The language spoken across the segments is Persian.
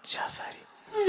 جعفری.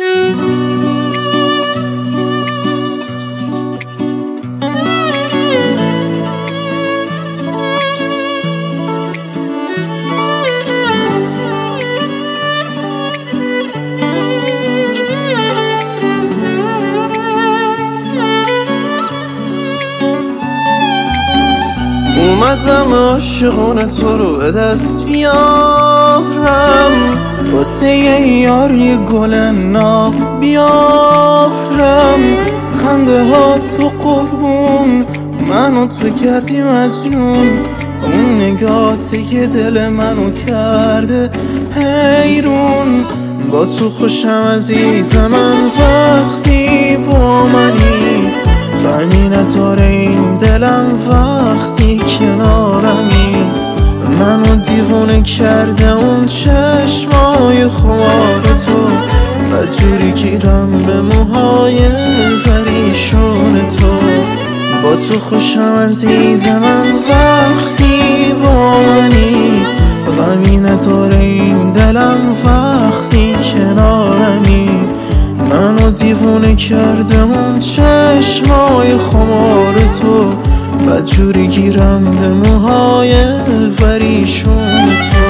اومدم عاشقونه تو رو به دست بیارم، واسه یار یه گل ناب بیارم. خنده ها تو قربون منو تو کردی مجنون، اون نگاهی که دل منو کرده حیرون. با تو خوشم عزیزم من وقتی با منی، غمی نداره این دلم وقتی کنارمی. منو دیوونه کرده اون چشمای خمار تو، بدجوری گیرم به موهای پریشون تو. با تو خوشم عزیزم من وقتی با منی، غمی نداره این دلم وقتی کنارمی. منو دیوونه کردم اون چشمای خمار تو، بدجوری گیرم به موهای پریشون تو.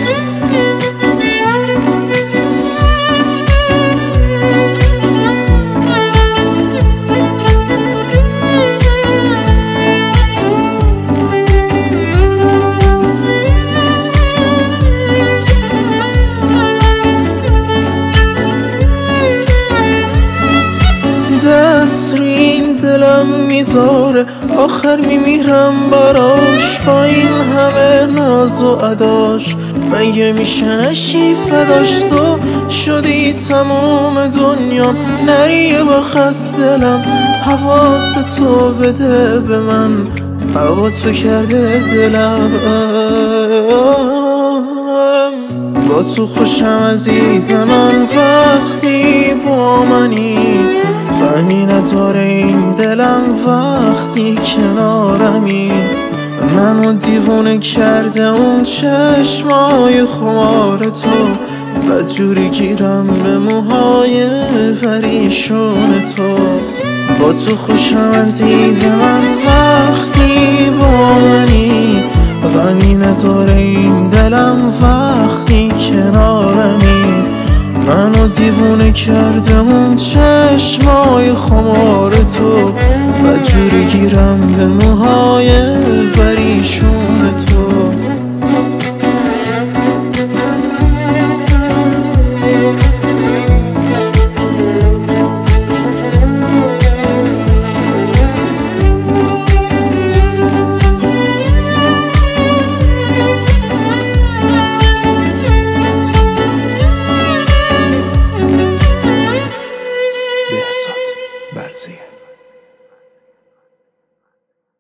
دست روی این دلم میذاره، آخر میمیرم براش. با این همه ناز و اداش مگه میشه نشی فداش؟ تو شدی تمام دنیام، نریه با خست دلم. حواس تو بده به من، هوا تو کرده دلم. با تو خوشم عزیزم من وقتی با منی، غمی نداره این دلم وقتی کنارمی. منو دیوونه کرده اون چشمای خمار تو، بدجوری گیرم به موهای پریشون تو. با تو خوشم عزیزم من وقتی با منی، غمی نداره این دلم وقتی کنارمی. منو دیوونه کردم اون چشمای خمار تو، بدجوری گیرم به موهای پریشون تو.